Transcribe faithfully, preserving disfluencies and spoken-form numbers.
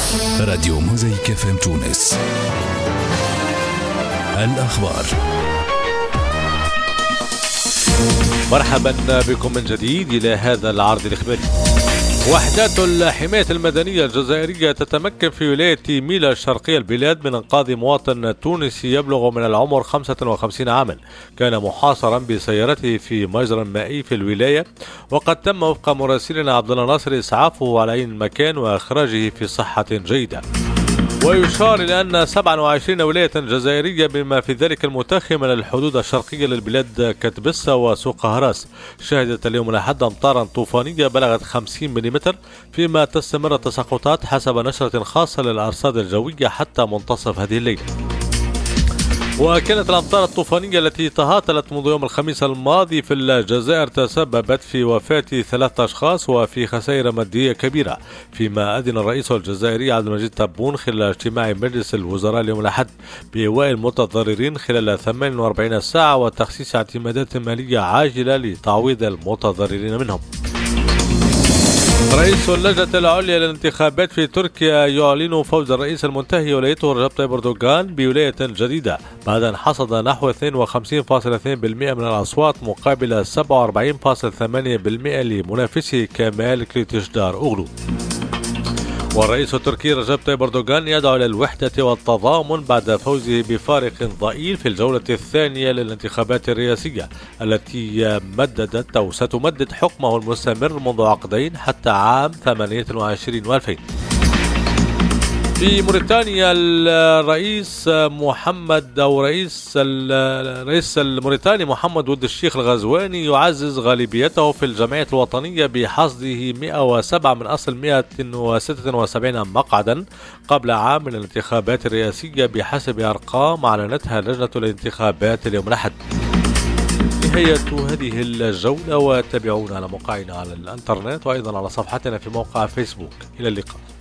راديو موزايك اف ام تونس. الأخبار. مرحبا بكم من جديد إلى هذا العرض الإخباري. وحدات الحماية المدنية الجزائرية تتمكن في ولاية ميلا الشرقية البلاد من إنقاذ مواطن تونسي يبلغ من العمر خمسة وخمسين عاما، كان محاصرا بسيارته في مجرى مائي في الولاية، وقد تم وفق مراسلنا عبد الله ناصر إسعافه على عين المكان وإخراجه في صحة جيدة. ويشار إلى أن سبعة وعشرين ولاية جزائرية بما في ذلك المتخم من الحدود الشرقية للبلاد كتبسة وسوق هراس شهدت اليوم الأحد أمطارا طوفانية بلغت خمسين ملم، فيما تستمر التساقطات حسب نشرة خاصة للأرصاد الجوية حتى منتصف هذه الليلة. وكانت الأمطار الطوفانية التي تهاطلت منذ يوم الخميس الماضي في الجزائر تسببت في وفاة ثلاثة أشخاص وفي خسائر مادية كبيرة، فيما أذن الرئيس الجزائري عبد المجيد تبون خلال اجتماع مجلس الوزراء اليوم الأحد بإيواء المتضررين خلال ثمانية وأربعين ساعة وتخصيص اعتمادات مالية عاجلة لتعويض المتضررين منهم. رئيس اللجنة العليا للانتخابات في تركيا يعلن فوز الرئيس المنتهي ولايته رجب طيب أردوغان بولاية جديدة بعد أن حصد نحو اثنين وخمسين فاصلة اثنين بالمئة من الأصوات مقابل سبعة وأربعين فاصلة ثمانية بالمئة لمنافسه كمال كليتشدار أوغلو. والرئيس التركي رجب طيب أردوغان يدعو إلى الوحدة والتضامن بعد فوزه بفارق ضئيل في الجولة الثانية للانتخابات الرئاسية التي مددت أو ستمدد حكمه المستمر منذ عقدين حتى عام ثمانية وعشرين وألفين. في موريتانيا الرئيس محمد أو رئيس الرئيس الموريتاني محمد ولد الشيخ الغزواني يعزز غالبيته في الجمعية الوطنية بحصده مئة وسبعة من أصل مئة وستة وسبعين مقعدا قبل عام من الانتخابات الرئاسية بحسب أرقام أعلنتها لجنة الانتخابات اليوم الأحد. نهاية هذه الجولة، وتابعونا على موقعنا على الانترنت وأيضا على صفحتنا في موقع فيسبوك. إلى اللقاء.